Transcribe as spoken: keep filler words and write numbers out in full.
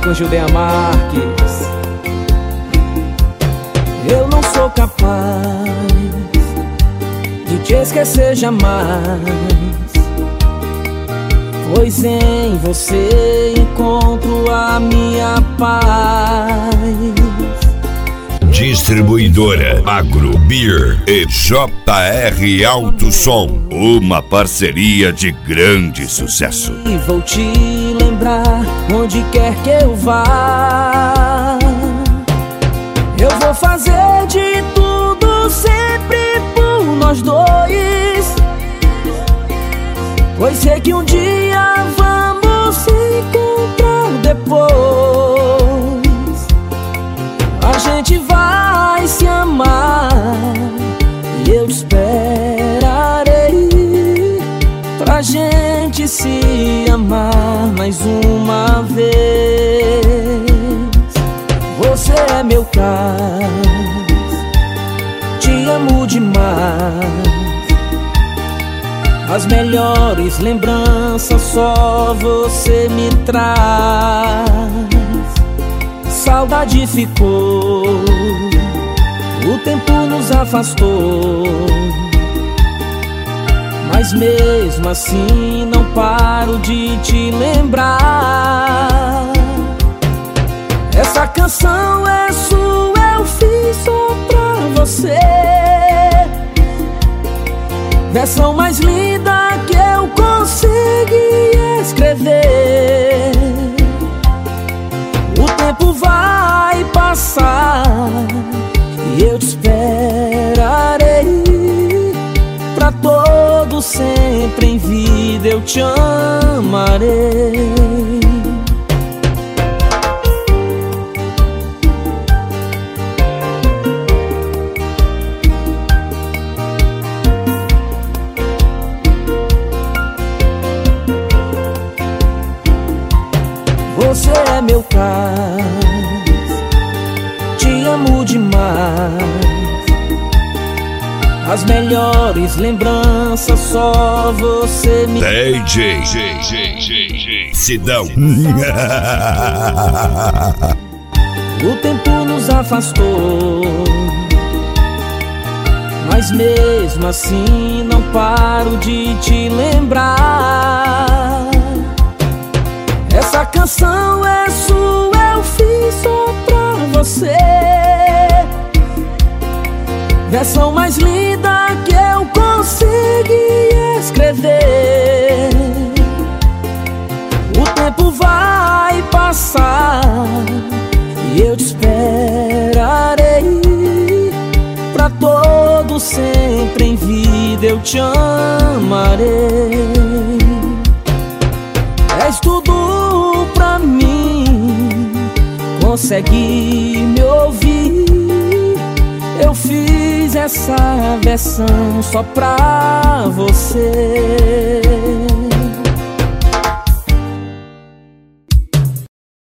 com Judeia Marques. Eu não sou capaz de te esquecer jamais, pois em você encontro a minha paz. Distribuidora Agro Beer e J R Alto Som, uma parceria de grande sucesso. E vou te lembrar onde quer que eu vá. Eu vou fazer de tudo sempre por nós dois, pois sei que um dia vamos se encontrar depois. A gente vai se amar e eu te esperarei pra gente se amar mais uma vez. Você é meu cais, te amo demais. As melhores lembranças só você me traz. Saudade ficou, o tempo nos afastou, mas mesmo assim não paro de te lembrar. Essa canção é sua, eu fiz só pra você. Versão mais linda que eu consegui escrever. O tempo vai passar e eu te esperarei. Pra todo sempre em vida eu te amarei. Você é meu cais, te amo demais. As melhores lembranças só você me D J Sidão. O tempo nos afastou, mas mesmo assim não paro de te lembrar. Essa canção é sua, eu fiz só pra você. Versão mais linda que eu consegui escrever. O tempo vai passar e eu te esperarei. Pra todo sempre em vida eu te amarei. És tudo pra mim, consegue me ouvir. Eu fiz essa versão só pra você.